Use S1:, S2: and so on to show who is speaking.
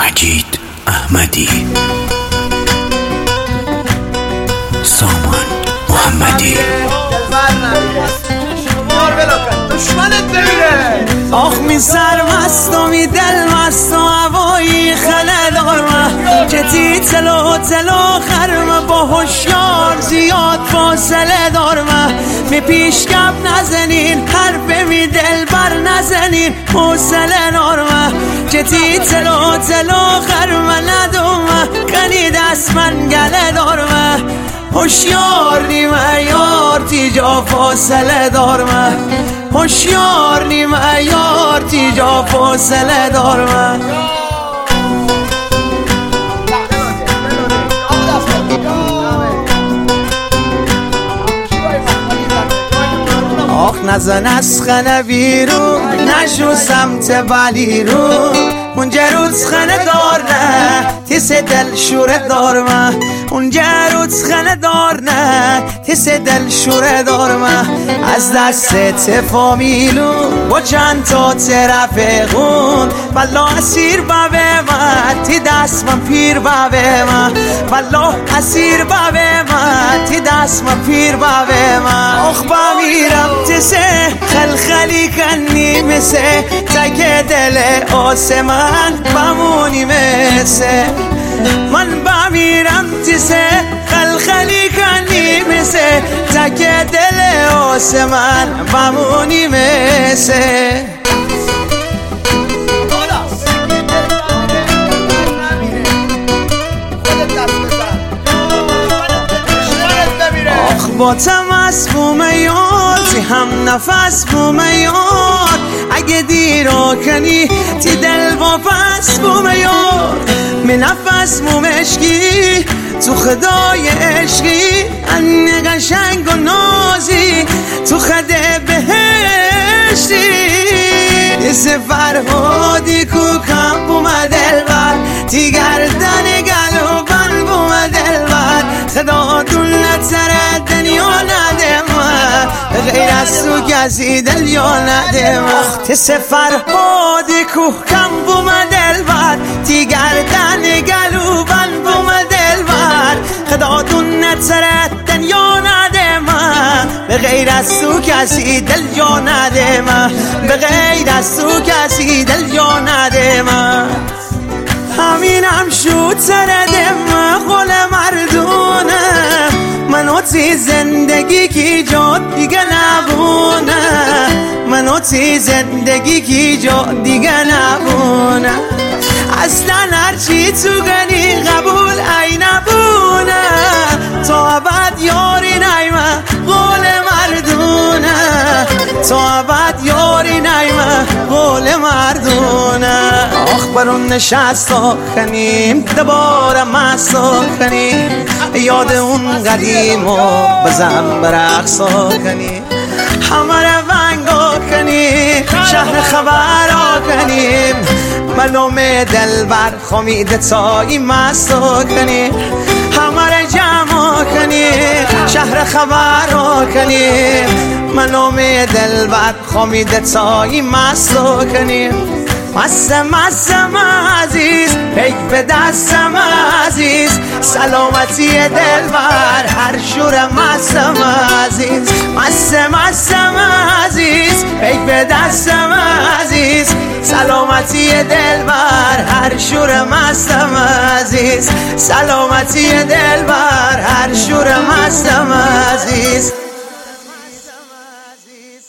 S1: مجید احمدی، سامان محمدی.
S2: آخ می سرمست و می دل مست و هوایی خله دارم که تی تلو خرم با هوشیار زیاد فاصله دارم. می پیش کم نزنین حرف می دل بر نزنین حوصله دارم که تی تلو خرم ندوم کنی دست من گله دارم. هوشیار نیمه یار تیجا فاصله دارم، هوشیار نیمه یار تیجا فاصله دارم. آخ نزن از خنه بیرون نشو سمت بلی رو اونجا روز خنه دار نه تیس دل شوره دارم. اونجا روز خنه دار نه تیس دل شوره دارم. از دست تفامیلو با چند تا طرف خون والله اسیر بابه من تی دست من پیر بابه من والله اسیر بابه من تی دست من پیر بابه من. آخ بمیرم تسه خلخلی کنی مثه تک دل آسمان بمونی مثه من بمیرم تسه خلخلی کنی مثه تک دل آسمان بمونی مثه. آخ با تمس بومیار تی هم نفس بومیار اگه دیرا کنی تی دل واپس بومیار می نفس مومشکی تو خدای عشقی ان قشنگ و نازی تو خده بهشتی سفر هادی کو کم بوم دلبر تی گردن گلو بن بوم دلبر خدا دولتر دنیا نده من غیر از تو کسی دل یا نده من. تی سفر هادی کو کم بوم دلبر تی گردن گلو بن بوم دلبر خدا دولتر دنیا نده من به غیر از تو کسی دل یا نده من به غیر از تو کسی دل یا نده من. همینم شد سردم قول مردونه منو تی زندگی کی جا دیگه نبونه منو تی زندگی کی جا دیگه نبونه اصلا هرچی تو گنی قبول ای نبونه تا ابد یاری نیمه قول مردونه تا ابد یاری نیمه قول مردونه. آخ برون نشست کنیم دوباره مست کنیم یاد اون قدیم و بزن برقص کنیم همه رونگا کنیم شهر خبر کنیم ملوم دلبر خمید تایی مست کنیم همه را جمع کنیم شهر خبر کنیم ملوم دلبر خمید تایی مست کنیم. مستم عزیز پیک به دستم عزیز سلامتی دلبر هر شور مستم عزیز مستم عزیز پیک به دستم عزیز سلامتی دلبر هر شور مستم عزیز سلامتی دلبر هر شور مستم عزیز.